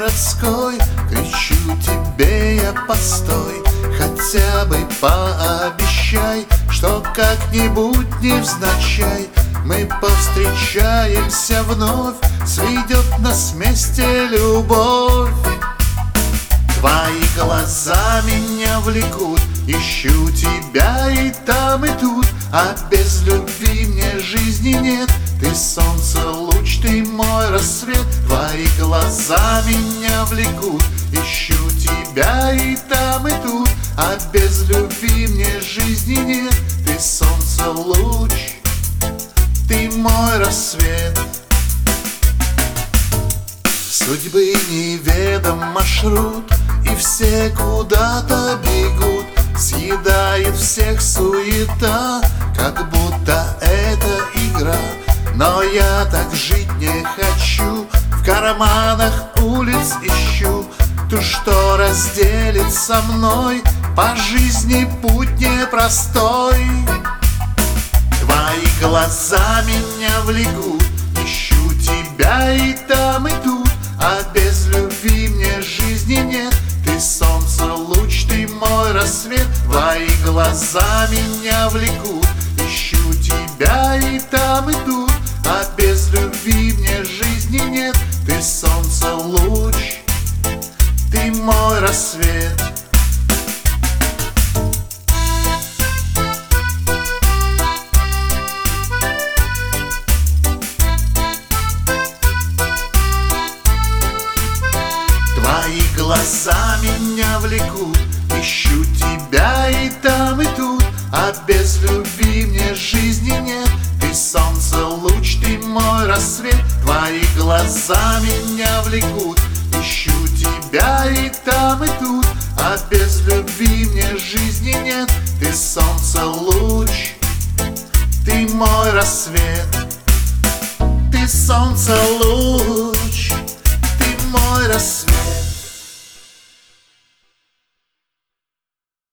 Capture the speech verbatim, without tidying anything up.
городской. Кричу тебе я: постой, хотя бы пообещай, что как-нибудь невзначай мы повстречаемся вновь, сведет нас вместе любовь. Твои глаза меня влекут, ищу тебя и там, и тут, а без любви мне жизни нет. Ты солнце, луч, ты мой рассвет. Твои глаза меня влекут, ищу тебя и там, и тут, а без любви мне жизни нет. Ты солнце, луч, ты мой рассвет. Судьбы неведом маршрут, и все куда-то бегут. Съедает всех суета, как будто это игра. Но я так жить не хочу, в карманах улиц ищу ту, что разделит со мной по жизни путь непростой. Твои глаза меня влекут, ищу тебя и там, и тут, а без любви мне жизни нет. Ты солнце, луч, ты мой рассвет. Твои глаза меня влекут, ищу тебя и там, и тут, а без любви мне жизни нет. Ты солнце, луч, ты мой рассвет. Твои глаза меня влекут, ищу тебя и там, и тут, а без любви мне жизни нет. Ты солнце, луч, ты мой рассвет. Твои глаза меня влекут, ищу тебя и там, и тут, а без любви мне жизни нет. Ты солнце, луч, ты мой рассвет. Ты солнце, луч, ты мой рассвет.